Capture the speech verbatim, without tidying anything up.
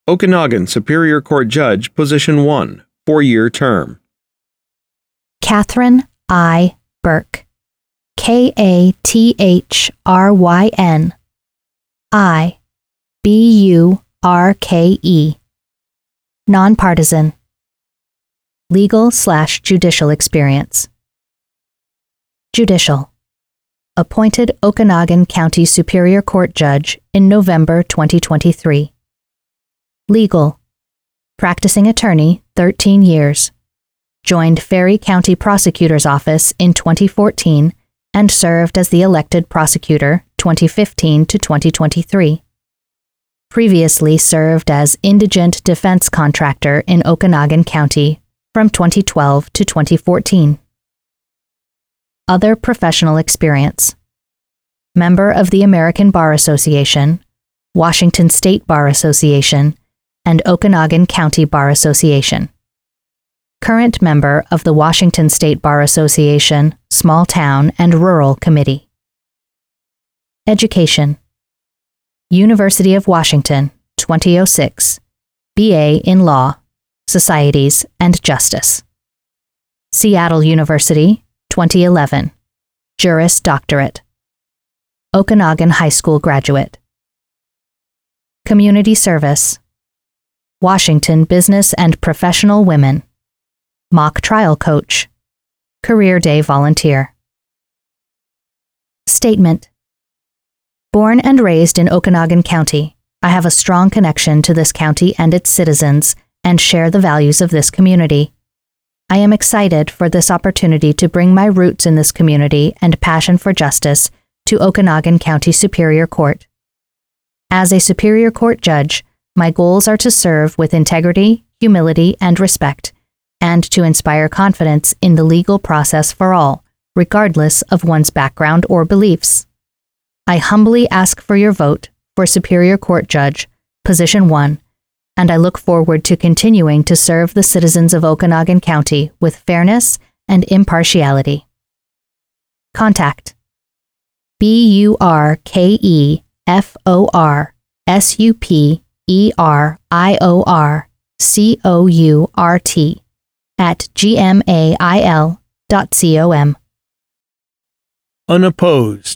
Okanagan Superior Court Judge, Position one, four-year term. Catherine I. Burke. K A T H R Y N I B U R K E. Nonpartisan. Legal slash judicial experience. Judicial. Appointed Okanagan County Superior Court Judge in November twenty twenty-three. Legal. Practicing attorney, thirteen years. Joined Ferry County Prosecutor's Office in twenty fourteen and served as the elected prosecutor twenty fifteen to twenty twenty-three. Previously served as indigent defense contractor in Okanagan County from twenty twelve to twenty fourteen. Other professional experience. Member of the American Bar Association, Washington State Bar Association, and Okanagan County Bar Association. Current member of the Washington State Bar Association Small Town and Rural Committee. Education. University of Washington, twenty oh six, B A in Law, Societies, and Justice. Seattle University, twenty eleven, Juris Doctorate. Okanagan High School graduate. Community service. Washington Business and Professional Women. Mock trial coach. Career Day volunteer. Statement. Born and raised in Okanagan County, I have a strong connection to this county and its citizens and share the values of this community. I am excited for this opportunity to bring my roots in this community and passion for justice to Okanagan County Superior Court. As a Superior Court judge, my goals are to serve with integrity, humility, and respect, and to inspire confidence in the legal process for all, regardless of one's background or beliefs. I humbly ask for your vote for Superior Court Judge, Position one, and I look forward to continuing to serve the citizens of Okanagan County with fairness and impartiality. Contact B U R K E F O R S U P E R I O R C O U R T at gmail dot com. Unopposed.